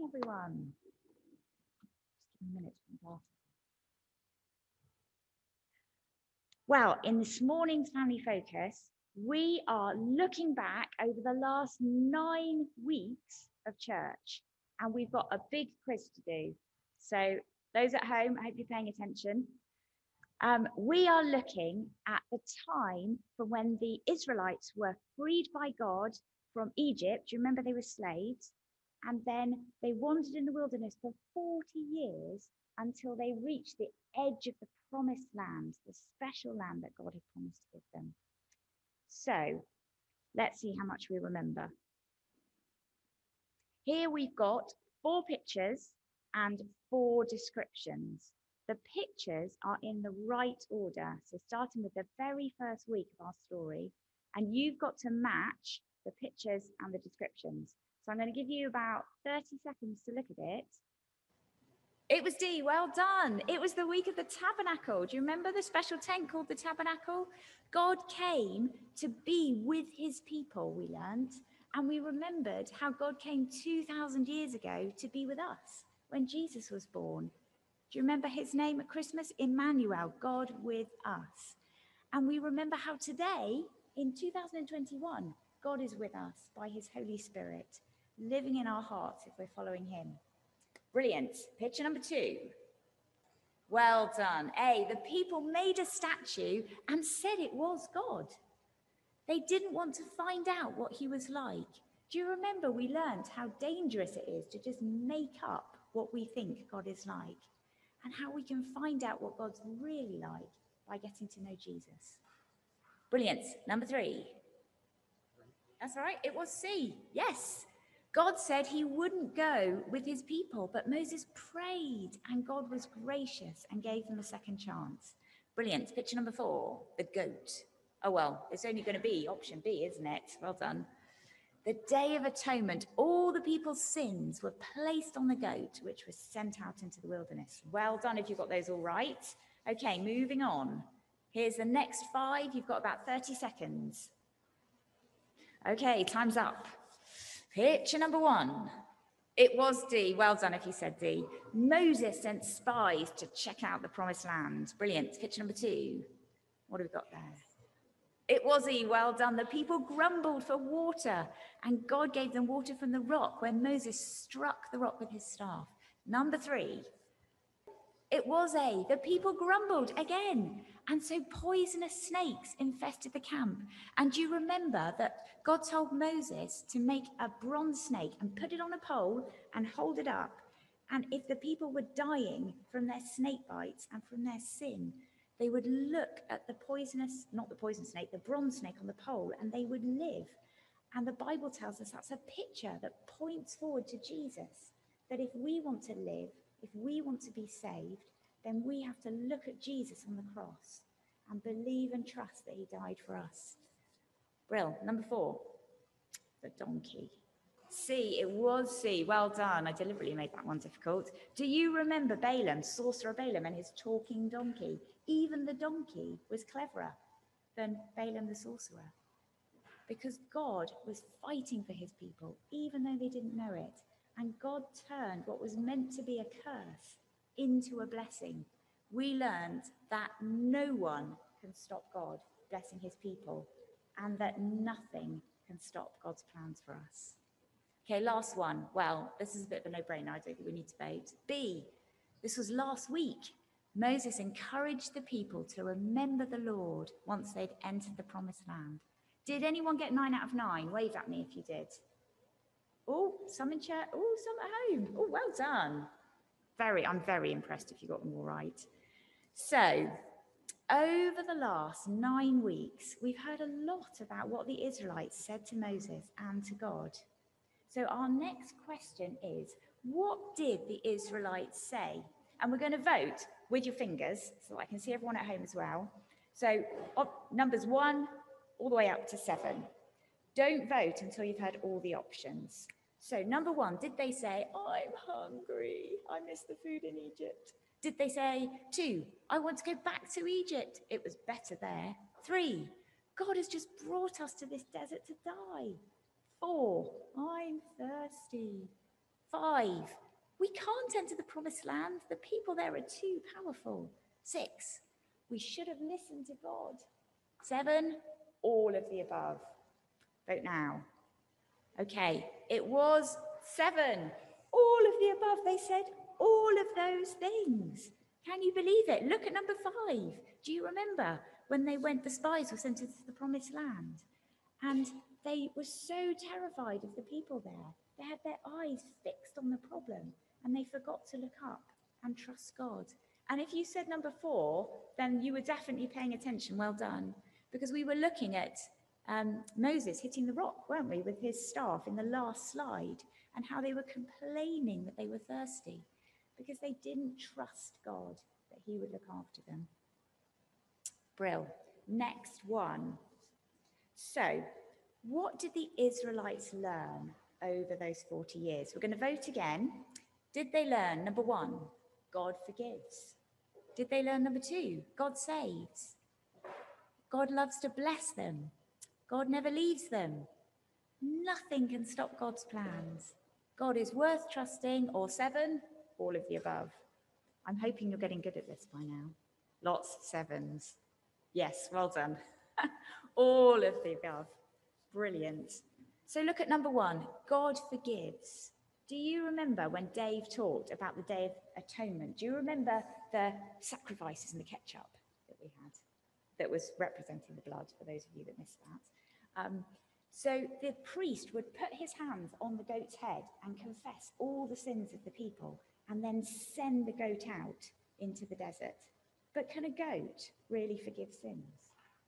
everyone. Just give me a minute to put my glasses on. Well, in this morning's Family Focus, we are looking back over the last 9 weeks of church, and we've got a big quiz to do. So, those at home, I hope you're paying attention. We are looking at the time from when the Israelites were freed by God from Egypt. Do you remember they were slaves? And then they wandered in the wilderness for 40 years until they reached the edge of the promised land, the special land that God had promised to give them. So let's see how much we remember. Here we've got 4 pictures and 4 descriptions. The pictures are in the right order. So starting with the very first week of our story, and you've got to match the pictures and the descriptions. So I'm going to give you about 30 seconds to look at it. It was D, well done. It was the week of the tabernacle. Do you remember the special tent called the tabernacle? God came to be with his people, we learned. And we remembered how God came 2,000 years ago to be with us when Jesus was born. Do you remember his name at Christmas? Emmanuel, God with us. And we remember how today, in 2021, God is with us by his Holy Spirit, living in our hearts if we're following him. Brilliant. Picture number 2. Well done. A, the people made a statue and said it was God. They didn't want to find out what he was like. Do you remember we learned how dangerous it is to just make up what we think God is like, and how we can find out what God's really like by getting to know Jesus? Brilliant. Number 3. That's all right. It was C. Yes. God said he wouldn't go with his people, but Moses prayed and God was gracious and gave them a second chance. Brilliant. Picture number 4, the goat. Oh, well, it's only going to be option B, isn't it? Well done. The Day of Atonement, all the people's sins were placed on the goat, which was sent out into the wilderness. Well done if you got those all right. Okay, moving on. Here's the next 5. You've got about 30 seconds. Okay, time's up. Picture number 1. It was D. Well done if you said D. Moses sent spies to check out the promised land. Brilliant. Picture number 2. What have we got there? It was E. Well done. The people grumbled for water, and God gave them water from the rock when Moses struck the rock with his staff. Number 3. It was A. The people grumbled again, and so poisonous snakes infested the camp. And you remember that God told Moses to make a bronze snake and put it on a pole and hold it up. And if the people were dying from their snake bites and from their sin, they would look at the poisonous, not the poison snake, the bronze snake on the pole, and they would live. And the Bible tells us that's a picture that points forward to Jesus, that if we want to live, if we want to be saved, then we have to look at Jesus on the cross and believe and trust that he died for us. Brill. Number 4, the donkey. C, it was C. Well done. I deliberately made that one difficult. Do you remember Balaam, sorcerer Balaam, and his talking donkey? Even the donkey was cleverer than Balaam the sorcerer, because God was fighting for his people, even though they didn't know it. And God turned what was meant to be a curse into a blessing. We learned that no one can stop God blessing his people, and that nothing can stop God's plans for us. Okay, last one. Well, this is a bit of a no-brainer. I don't think we need to vote. B, this was last week. Moses encouraged the people to remember the Lord once they'd entered the promised land. Did anyone get 9 out of 9? Wave at me if you did. Oh, some in church. Oh, some at home. Oh, well done. I'm very impressed if you got them all right. So, over the last 9 weeks, we've heard a lot about what the Israelites said to Moses and to God. So our next question is, what did the Israelites say? And we're going to vote with your fingers so I can see everyone at home as well. So numbers 1 all the way up to 7. Don't vote until you've heard all the options. So number 1, did they say, I'm hungry, I miss the food in Egypt? Did they say, 2, I want to go back to Egypt, it was better there? 3, God has just brought us to this desert to die. 4, I'm thirsty. 5, we can't enter the promised land. The people there are too powerful. 6, we should have listened to God. 7, all of the above. Vote now. Okay, it was 7. All of the above. They said all of those things. Can you believe it? Look at number 5. Do you remember when the spies were sent into the promised land? And they were so terrified of the people there. They had their eyes fixed on the problem and they forgot to look up and trust God. And if you said number 4, then you were definitely paying attention. Well done. Because we were looking at Moses hitting the rock, weren't we, with his staff in the last slide, and how they were complaining that they were thirsty because they didn't trust God that he would look after them. Brill. Next one. So, what did the Israelites learn over those 40 years? We're going to vote again. Did they learn, number 1, God forgives? Did they learn, number 2, God saves? God loves to bless them. God never leaves them. Nothing can stop God's plans. God is worth trusting. Or 7, all of the above. I'm hoping you're getting good at this by now. Lots of 7s. Yes, well done. All of the above. Brilliant. So look at number 1, God forgives. Do you remember when Dave talked about the Day of Atonement? Do you remember the sacrifices and the ketchup that we had that was representing the blood, for those of you that missed that? So the priest would put his hands on the goat's head and confess all the sins of the people and then send the goat out into the desert. But can a goat really forgive sins?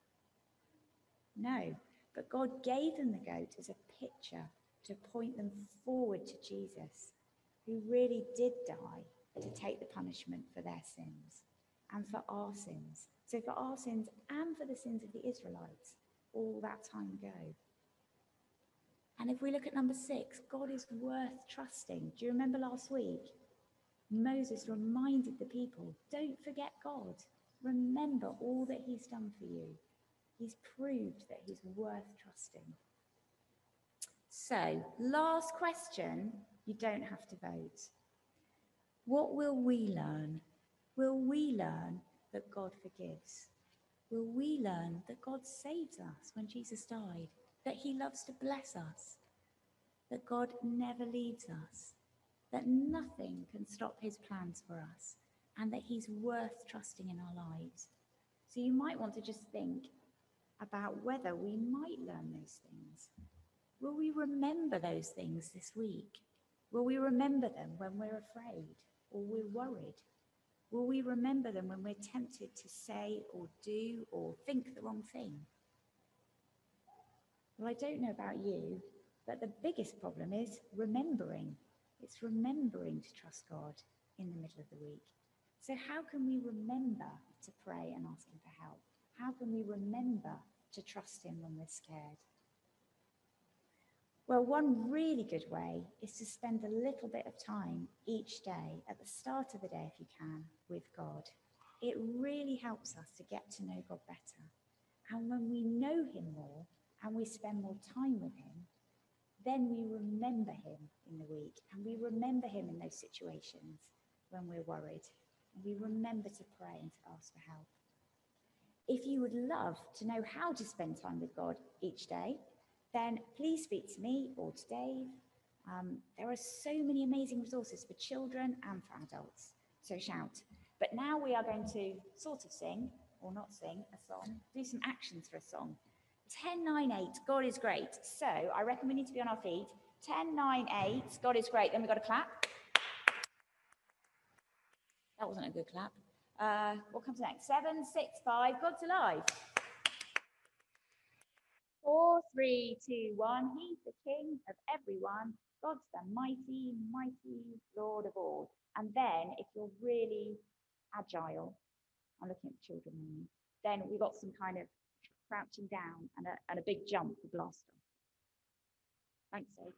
No, but God gave them the goat as a picture to point them forward to Jesus, who really did die to take the punishment for their sins and for our sins. So for our sins and for the sins of the Israelites all that time ago. And if we look at number 6, God is worth trusting. Do you remember last week? Moses reminded the people, don't forget God. Remember all that he's done for you. He's proved that he's worth trusting. So, last question, you don't have to vote. What will we learn? Will we learn that God forgives? Will we learn that God saves us when Jesus died? That he loves to bless us? That God never leaves us? That nothing can stop his plans for us? And that he's worth trusting in our lives? So you might want to just think about whether we might learn those things. Will we remember those things this week? Will we remember them when we're afraid or we're worried? Will we remember them when we're tempted to say or do or think the wrong thing? Well, I don't know about you, but the biggest problem is remembering. It's remembering to trust God in the middle of the week. So how can we remember to pray and ask him for help? How can we remember to trust him when we're scared? Well, one really good way is to spend a little bit of time each day, at the start of the day if you can, with God. It really helps us to get to know God better. And when we know him more and we spend more time with him, then we remember him in the week, and we remember him in those situations when we're worried. And we remember to pray and to ask for help. If you would love to know how to spend time with God each day, then please speak to me or to Dave. There are so many amazing resources for children and for adults, so shout. But now we are going to sort of sing, or not sing, a song, do some actions for a song. 10, 9, 8, God is great. So I reckon we need to be on our feet. 10, 9, 8, God is great. Then we've got to clap. That wasn't a good clap. What comes next? 7, 6, 5, God's alive. 4, 3, 2, 1, he's the king of everyone. God's the mighty, mighty Lord of all. And then if you're really agile, I'm looking at the children mainly, then we've got some kind of crouching down and a big jump for blast off. Thanks, Dave.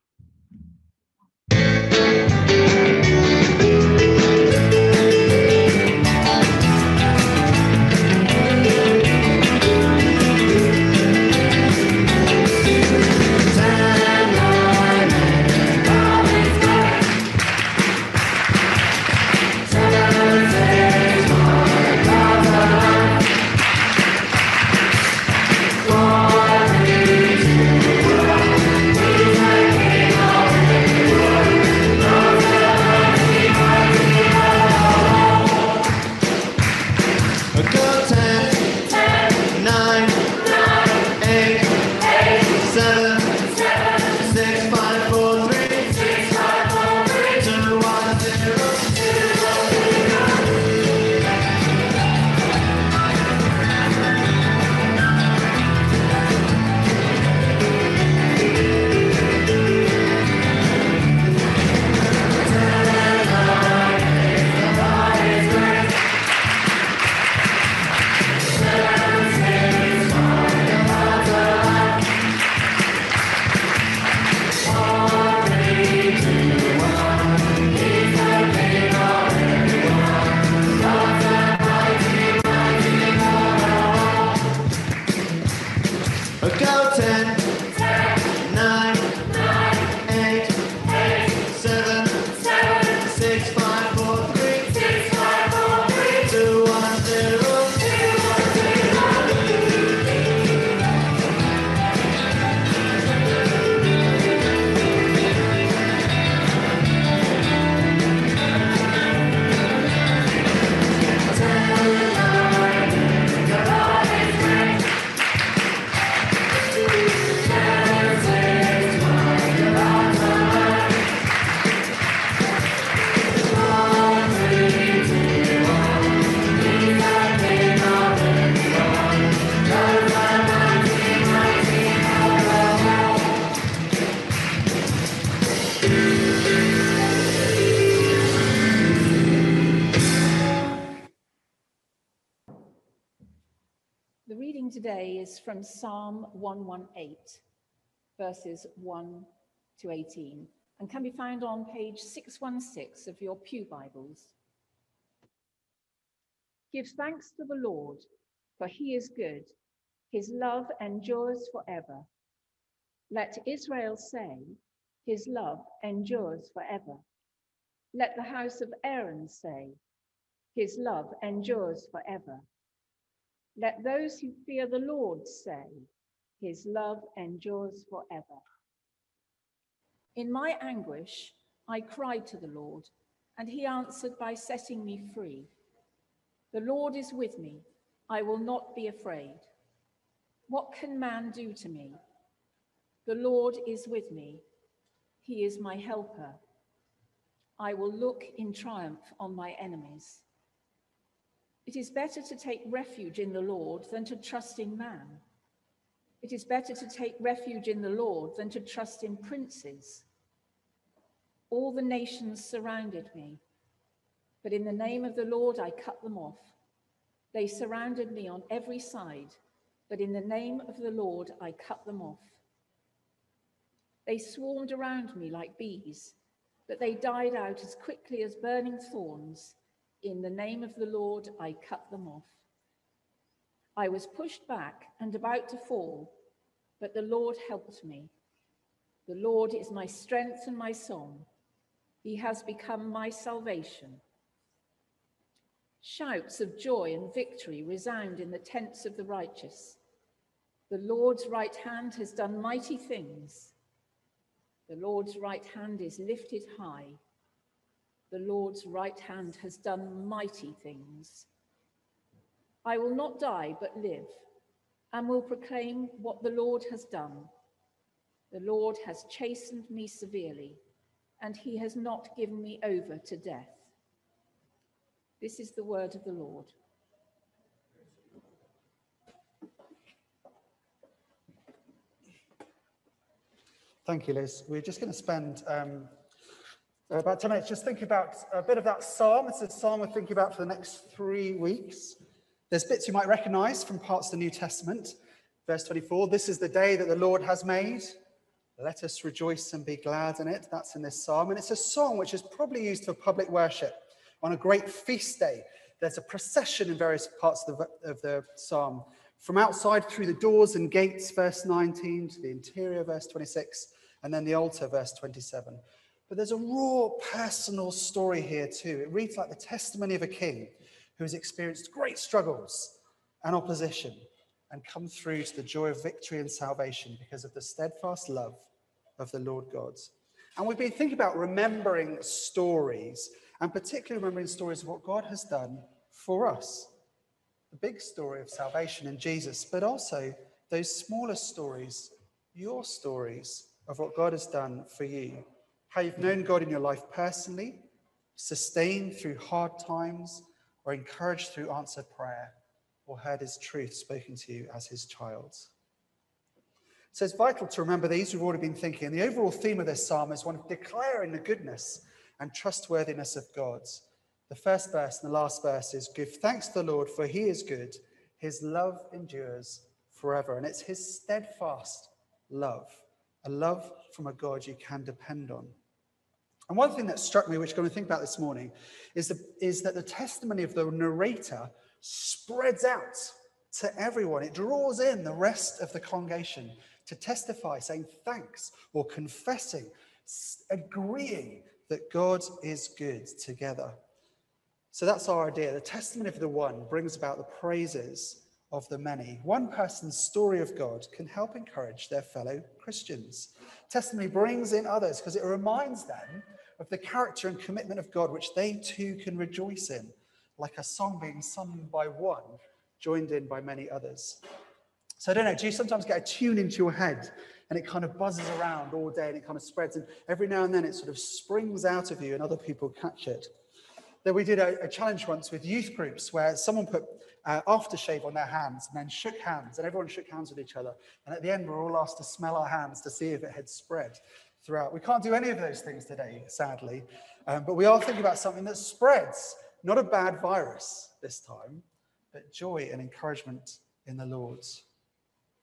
today is from Psalm 118, verses 1 to 18, and can be found on page 616 of your Pew Bibles. Give thanks to the Lord, for he is good. His love endures forever. Let Israel say, his love endures forever. Let the house of Aaron say, his love endures forever. Let those who fear the Lord say, his love endures forever. In my anguish, I cried to the Lord, and he answered by setting me free. The Lord is with me. I will not be afraid. What can man do to me? The Lord is with me. He is my helper. I will look in triumph on my enemies. It is better to take refuge in the Lord than to trust in man. It is better to take refuge in the Lord than to trust in princes. All the nations surrounded me, but in the name of the Lord I cut them off. They surrounded me on every side, but in the name of the Lord I cut them off. They swarmed around me like bees, but they died out as quickly as burning thorns. In the name of the Lord, I cut them off. I was pushed back and about to fall, but the Lord helped me. The Lord is my strength and my song. He has become my salvation. Shouts of joy and victory resound in the tents of the righteous. The Lord's right hand has done mighty things. The Lord's right hand is lifted high. The Lord's right hand has done mighty things. I will not die, but live, and will proclaim what the Lord has done. The Lord has chastened me severely, and he has not given me over to death. This is the word of the Lord. Thank you, Liz. We're just going to spend about 10 minutes just thinking about a bit of that psalm. It's a psalm we're thinking about for the next 3 weeks. There's bits you might recognize from parts of the New Testament. Verse 24, this is the day that the Lord has made. Let us rejoice and be glad in it. That's in this psalm. And it's a song which is probably used for public worship on a great feast day. There's a procession in various parts of the psalm. From outside through the doors and gates, verse 19, to the interior, verse 26, and then the altar, verse 27. But there's a raw personal story here too. It reads like the testimony of a king who has experienced great struggles and opposition and come through to the joy of victory and salvation because of the steadfast love of the Lord God. And we've been thinking about remembering stories, and particularly remembering stories of what God has done for us. The big story of salvation in Jesus, but also those smaller stories, your stories of what God has done for you. How you've known God in your life personally, sustained through hard times, or encouraged through answered prayer, or heard his truth spoken to you as his child. So it's vital to remember these. We've already been thinking. And the overall theme of this psalm is one of declaring the goodness and trustworthiness of God. The first verse and the last verse is, give thanks to the Lord, for he is good. His love endures forever. And it's his steadfast love, a love from a God you can depend on. And one thing that struck me, which I'm going to think about this morning, is that the testimony of the narrator spreads out to everyone. It draws in the rest of the congregation to testify, saying thanks or confessing, agreeing that God is good together. So that's our idea. The testimony of the one brings about the praises of the many. One person's story of God can help encourage their fellow Christians. Testimony brings in others because it reminds them of the character and commitment of God, which they too can rejoice in, like a song being sung by one, joined in by many others. So I don't know, do you sometimes get a tune into your head and it kind of buzzes around all day and it kind of spreads, and every now and then it sort of springs out of you and other people catch it? Then we did a challenge once with youth groups where someone put aftershave on their hands and then shook hands, and everyone shook hands with each other. And at the end, we were all asked to smell our hands to see if it had spread throughout. We can't do any of those things today, sadly, but we are thinking about something that spreads, not a bad virus this time, but joy and encouragement in the Lord.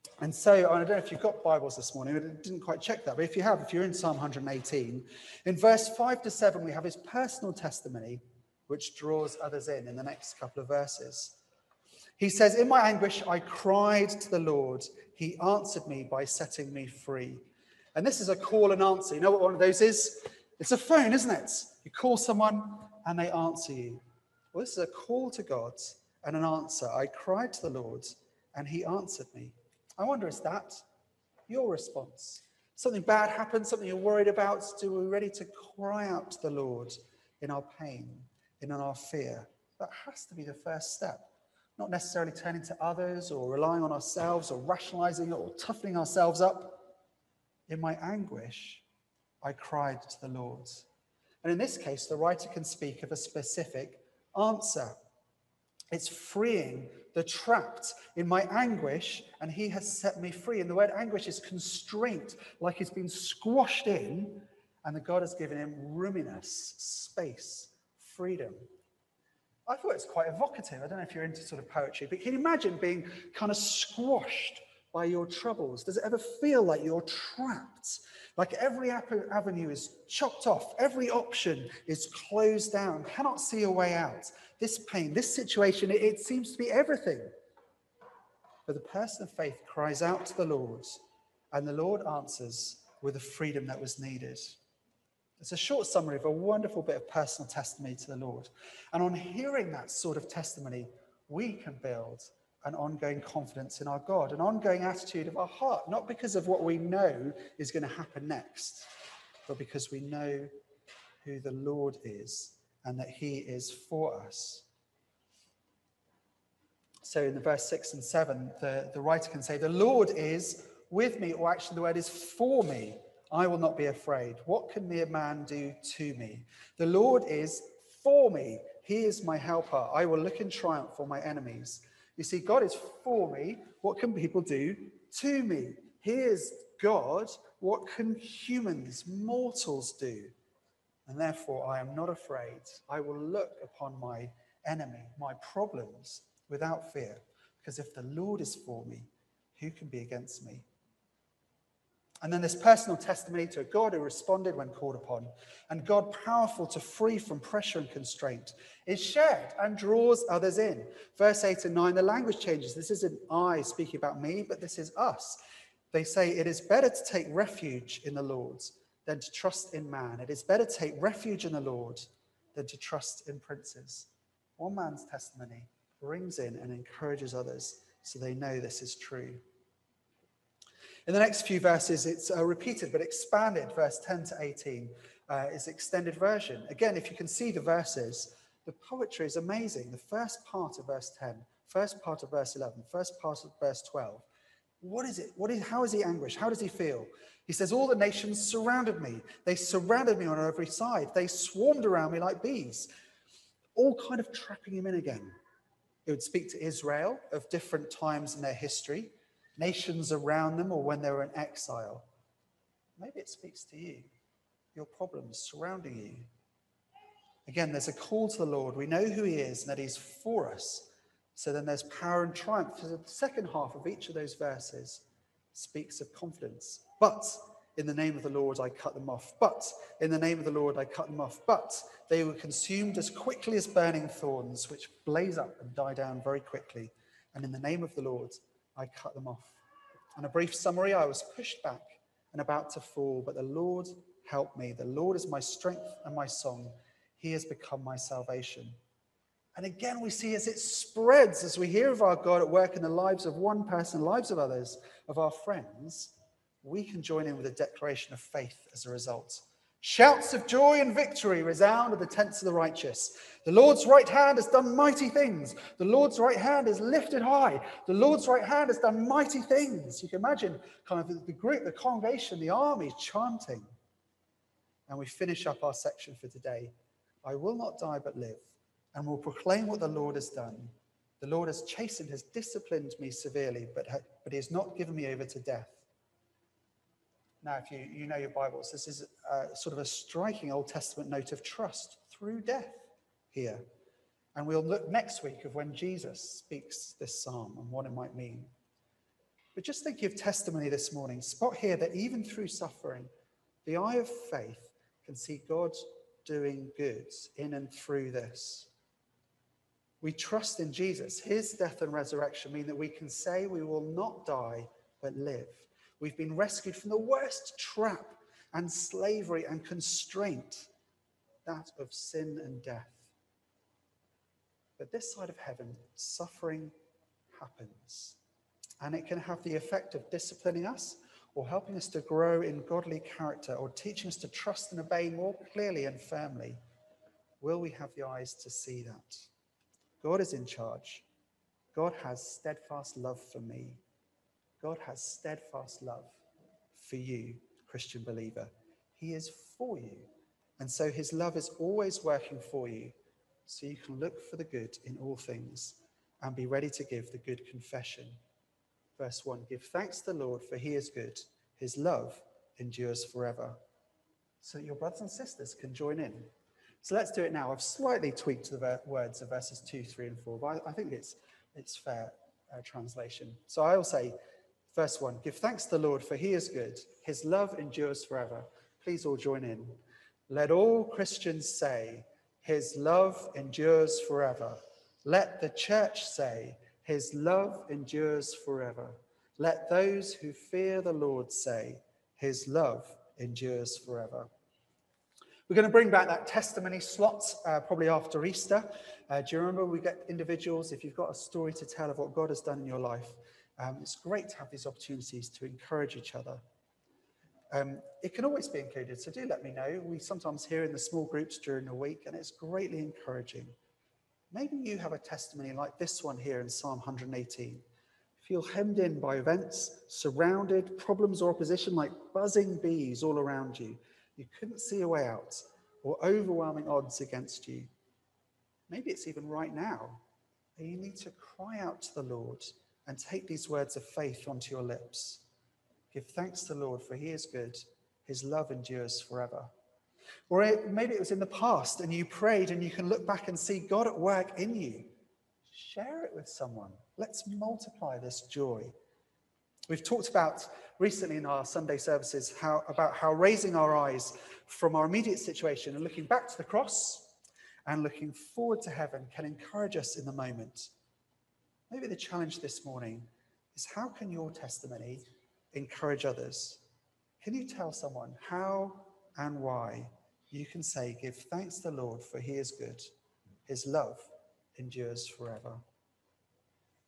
And so, I don't know if you've got Bibles this morning, I didn't quite check that, but if you have, if you're in Psalm 118, in verse 5 to 7, we have his personal testimony, which draws others in the next couple of verses. He says, "In my anguish, I cried to the Lord. He answered me by setting me free." And this is a call and answer. You know what one of those is? It's a phone, isn't it? You call someone and they answer you. Well, this is a call to God and an answer. I cried to the Lord and he answered me. I wonder, is that your response? Something bad happens, something you're worried about. Do we ready to cry out to the Lord in our pain, in our fear? That has to be the first step. Not necessarily turning to others or relying on ourselves or rationalizing it or toughening ourselves up. In my anguish, I cried to the Lord. And in this case, the writer can speak of a specific answer. It's freeing the trapped. In my anguish, and he has set me free. And the word anguish is constraint, like he's been squashed in, and the God has given him roominess, space, freedom. I thought it's quite evocative. I don't know if you're into sort of poetry, but can you imagine being kind of squashed by your troubles? Does it ever feel like you're trapped? Like every avenue is chopped off, every option is closed down, cannot see a way out. This pain, this situation, it seems to be everything. But the person of faith cries out to the Lord, and the Lord answers with the freedom that was needed. It's a short summary of a wonderful bit of personal testimony to the Lord. And on hearing that sort of testimony, we can build an ongoing confidence in our God, an ongoing attitude of our heart, not because of what we know is going to happen next, but because we know who the Lord is and that he is for us. So in the verse 6 and 7, the writer can say, "The Lord is with me," or actually the word is "for me. I will not be afraid. What can mere man do to me? The Lord is for me. He is my helper. I will look in triumph for my enemies. You see, God is for me. What can people do to me? He is God. What can humans, mortals do? And therefore, I am not afraid. I will look upon my enemy, my problems, without fear. Because if the Lord is for me, who can be against me? And then this personal testimony to a God who responded when called upon, and God powerful to free from pressure and constraint, is shared and draws others in. Verse 8 and 9, the language changes. This isn't I speaking about me, but this is us. They say, "It is better to take refuge in the Lord than to trust in man. It is better to take refuge in the Lord than to trust in princes." One man's testimony brings in and encourages others so they know this is true. In the next few verses, it's repeated but expanded. Verse 10 to 18 is extended version. Again, if you can see the verses, the poetry is amazing. The first part of verse 10, first part of verse 11, first part of verse 12. What is it? How is he anguished? How does he feel? He says, "All the nations surrounded me. They surrounded me on every side. They swarmed around me like bees." All kind of trapping him in again. It would speak to Israel of different times in their history, nations around them, or when they were in exile. Maybe it speaks to you, your problems surrounding you. Again, there's a call to the Lord. We know who he is and that he's for us. So then there's power and triumph. So the second half of each of those verses speaks of confidence. "But in the name of the Lord, I cut them off. But in the name of the Lord, I cut them off. But they were consumed as quickly as burning thorns, which blaze up and die down very quickly. And in the name of the Lord, I cut them off." And a brief summary: I was pushed back and about to fall, but the Lord helped me. The Lord is my strength and my song. He has become my salvation. And again, we see as it spreads, as we hear of our God at work in the lives of one person, the lives of others, of our friends, we can join in with a declaration of faith as a result. "Shouts of joy and victory resound at the tents of the righteous. The Lord's right hand has done mighty things. The Lord's right hand is lifted high. The Lord's right hand has done mighty things." You can imagine kind of the group, the congregation, the army chanting. And we finish up our section for today. "I will not die but live, and will proclaim what the Lord has done. The Lord has chastened, has disciplined me severely, but he has not given me over to death." Now, if you know your Bibles, this is sort of a striking Old Testament note of trust through death here. And we'll look next week of when Jesus speaks this psalm and what it might mean. But just thinking of testimony this morning, spot here that even through suffering, the eye of faith can see God doing good in and through this. We trust in Jesus. His death and resurrection mean that we can say we will not die, but live. We've been rescued from the worst trap and slavery and constraint, that of sin and death. But this side of heaven, suffering happens. And it can have the effect of disciplining us or helping us to grow in godly character or teaching us to trust and obey more clearly and firmly. Will we have the eyes to see that? God is in charge. God has steadfast love for me. God has steadfast love for you, Christian believer. He is for you. And so his love is always working for you. So you can look for the good in all things and be ready to give the good confession. Verse 1, give thanks to the Lord, for he is good. His love endures forever. So your brothers and sisters can join in. So let's do it now. I've slightly tweaked the words of verses 2, 3, and 4, but I think it's fair translation. So I will say, verse 1, give thanks to the Lord, for he is good. His love endures forever. Please all join in. Let all Christians say, his love endures forever. Let the church say, his love endures forever. Let those who fear the Lord say, his love endures forever. We're going to bring back that testimony slot probably after Easter. Do you remember we get individuals, if you've got a story to tell of what God has done in your life, it's great to have these opportunities to encourage each other. It can always be included, so do let me know. We sometimes hear in the small groups during the week, and it's greatly encouraging. Maybe you have a testimony like this one here in Psalm 118. Feel hemmed in by events, surrounded, problems or opposition like buzzing bees all around you. You couldn't see a way out, or overwhelming odds against you. Maybe it's even right now that you need to cry out to the Lord and take these words of faith onto your lips. Give thanks to the Lord, for he is good. His love endures forever. Or maybe it was in the past and you prayed and you can look back and see God at work in you. Share it with someone. Let's multiply this joy. We've talked about recently in our Sunday services about how raising our eyes from our immediate situation and looking back to the cross and looking forward to heaven can encourage us in the moment. Maybe the challenge this morning is, how can your testimony encourage others? Can you tell someone how and why you can say, give thanks to the Lord, for he is good. His love endures forever.